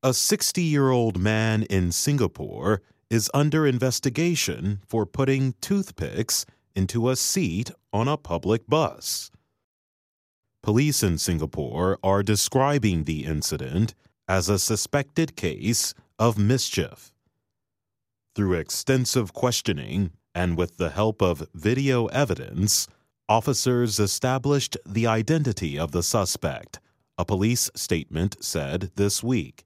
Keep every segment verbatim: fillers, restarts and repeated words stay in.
A sixty-year-old man in Singapore is under investigation for putting toothpicks into a seat on a public bus. Police in Singapore are describing the incident as a suspected case of mischief. Through extensive questioning and with the help of video evidence, officers established the identity of the suspect, a police statement said this week.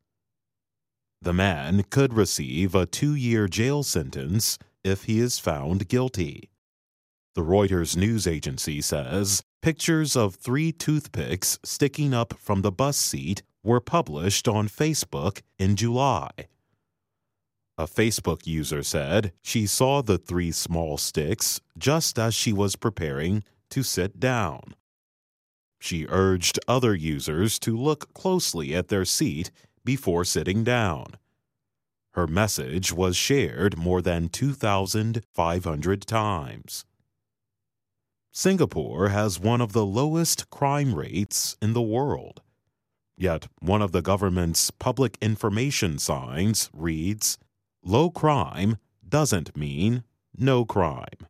The man could receive a two-year jail sentence if he is found guilty. The Reuters news agency says pictures of three toothpicks sticking up from the bus seat were published on Facebook in July. A Facebook user said she saw the three small sticks just as she was preparing to sit down. She urged other users to look closely at their seat before sitting down. Her message was shared more than two thousand five hundred times. Singapore has one of the lowest crime rates in the world. Yet one of the government's public information signs reads, "Low crime doesn't mean no crime."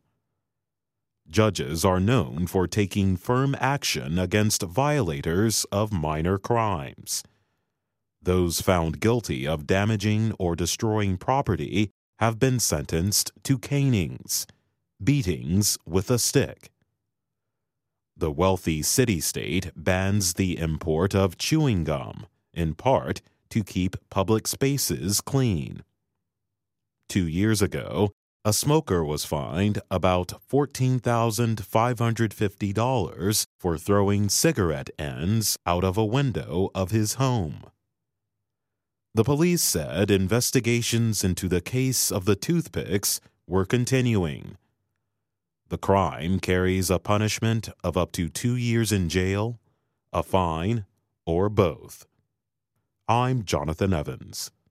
Judges are known for taking firm action against violators of minor crimes. Those found guilty of damaging or destroying property have been sentenced to canings, beatings with a stick. The wealthy city-state bans the import of chewing gum, in part to keep public spaces clean. Two years ago, a smoker was fined about fourteen thousand five hundred fifty dollars for throwing cigarette ends out of a window of his home. The police said investigations into the case of the toothpicks were continuing. The crime carries a punishment of up to two years in jail, a fine, or both. I'm Jonathan Evans.